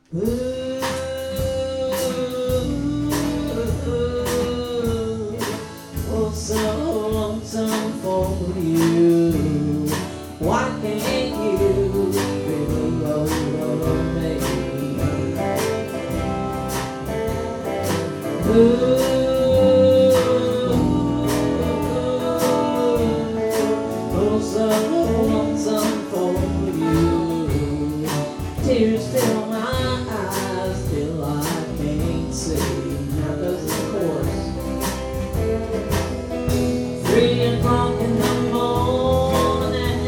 Ooh, oh, so lonesome for you. Why can't you feel over me? Oh, so lonesome for you. Tears fill my eyes till I can't see. Now goes the chorus. 3 o'clock in the morning,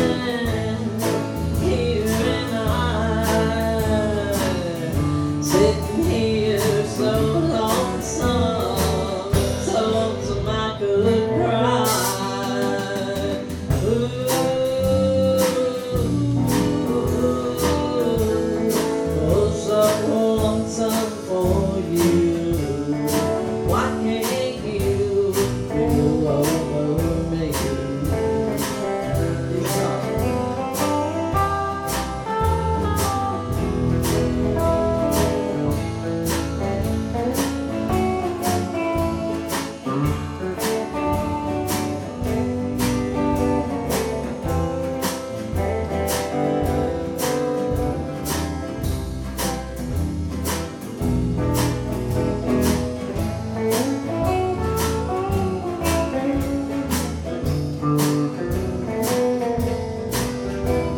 here and I, sitting here so lonesome, so lonesome I could cry. Oh, so lonesome for you. Why can't you feel over me?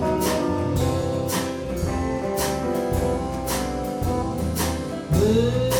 Ooh.